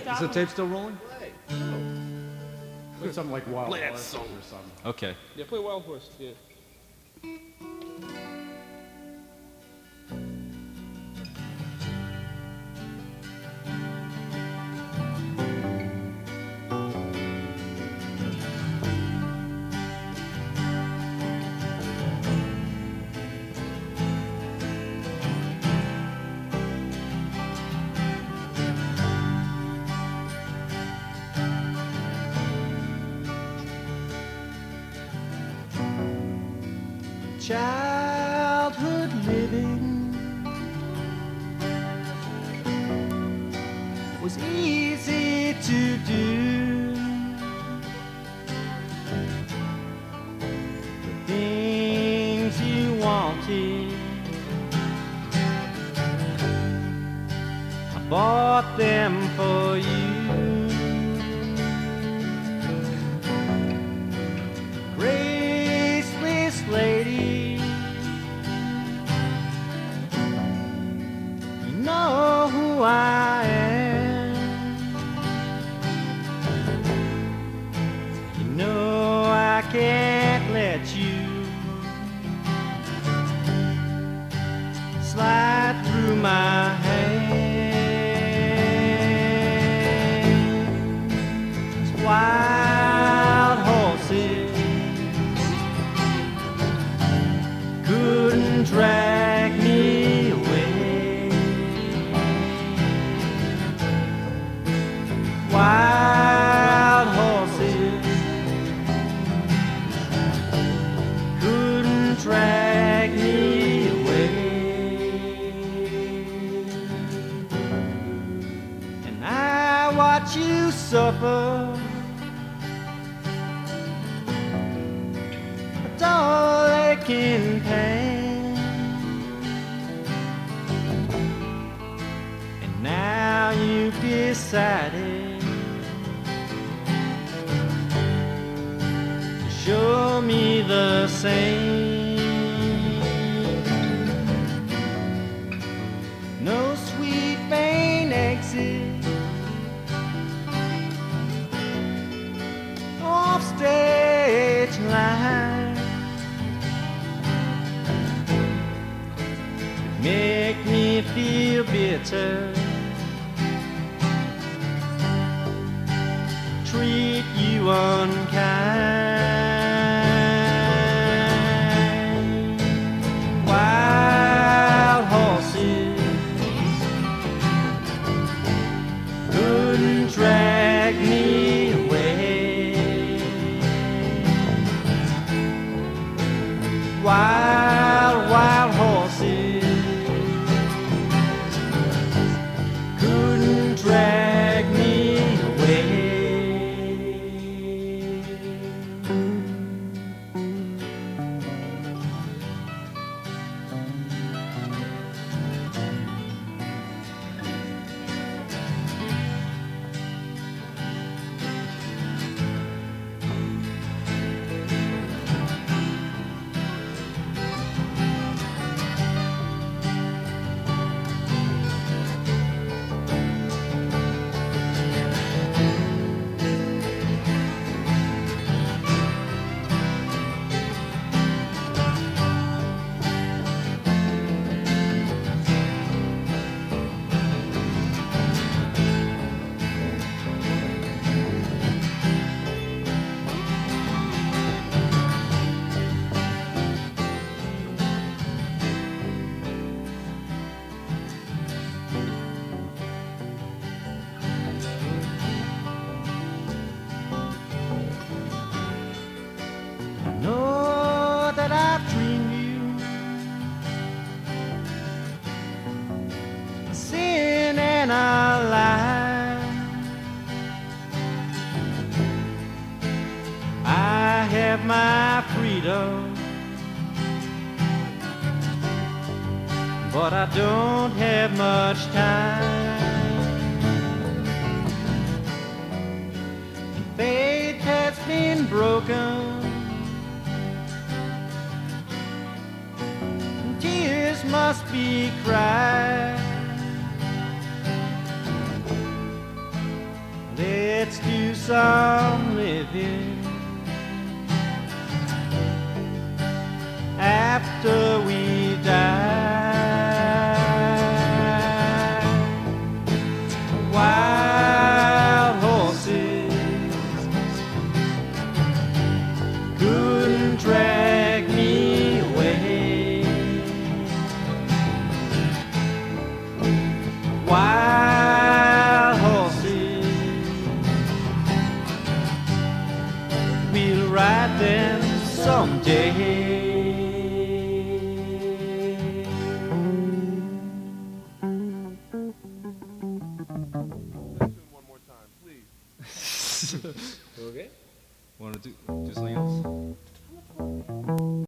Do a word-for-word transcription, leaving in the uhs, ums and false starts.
Is the tape still rolling? Play something like Wild Play that Horse song. or something. Okay. Yeah, play Wild Horse. Yeah. Childhood living was easy to do. The things you wanted, I bought them for you. Graceless lady, you know who I am. You know I can't let you slide through my hands. Wild horses couldn't drag me away. Wild horses couldn't drag me away. And I watch you suffer, a dull aching pain. And now you've decided to show me the same. No sweet vain exit off stage line make me feel bitter, treat you unkind. Wild horses couldn't drag me away. Wild, wild horses couldn't drag me away. Know that I've dreamed you a sin and a lie. I have my freedom, but I don't have much time. And faith has been broken, tears must be cried. let's do some living after we die. Wild horses couldn't drag me away. Wild horses, we'll ride them someday. Okay. Want to do, do something else?